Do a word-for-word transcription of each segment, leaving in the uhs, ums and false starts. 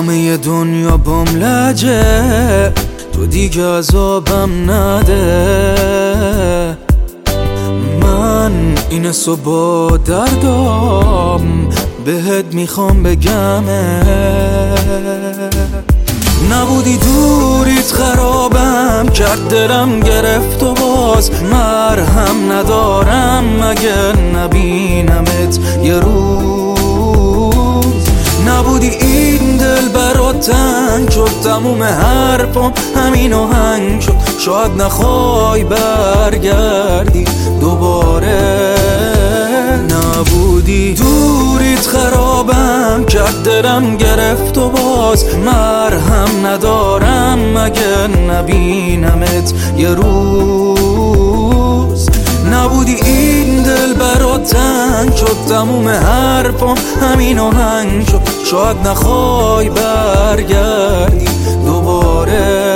همه دنیا بام لجه، تو دیگه عذابم نده. من این با دردام بهت میخوام بگمه، نبودی دوریت خرابم کرد، دلم گرفت و باز مرهم ندارم مگه نبینمت یه روز. نبودی این دل برات تنگ شد، تموم حرفم همین آهنگ شد، شاید نخوای برگردی دوباره. نبودی دوریت خرابم کرد، دلم گرفت و باز مرهم ندارم مگه نبینمت یه روز. نبودی این دل برات تنگ شد، تموم حرفم همین آهنگ شد، شاید نخوای برگردی دوباره.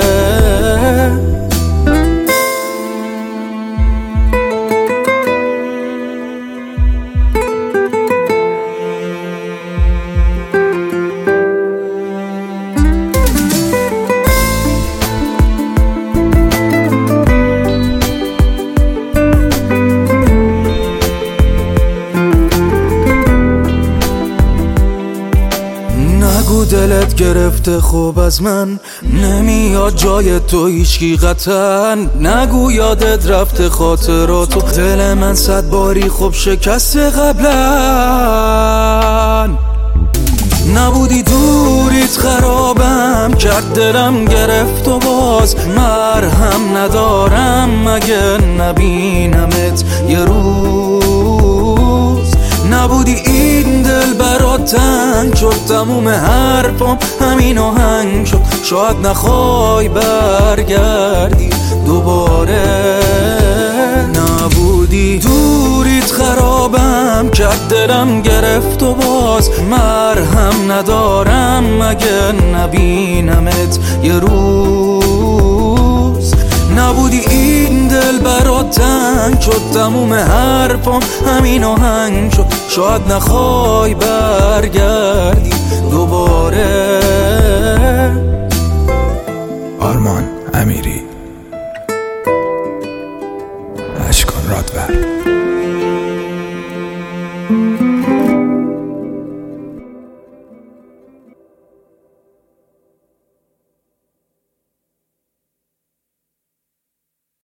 نگو دلت گرفته خوب از من، نمیاد جای تو هیچکی قطعا. نگو یادت رفته خاطراتو، دل من صد باری خوب شکسته قبلا. نبودی دوریت خرابم کرد، دلم گرفت و باز مرهم ندارم مگه نبینمت یه روز. نبودی این دل برات تنگ شد، تموم حرفم همین آهنگ شد، شاید نخوای برگردی دوباره. نبودی دوریت خرابم کرد، دلم گرفت و باز مرهم ندارم مگه نبینمت یه روز. نبودی این دل برات تنگ شد، تموم حرفم همین آهنگ شد، شاید نخوای برگردی دوباره. آرمان امیری.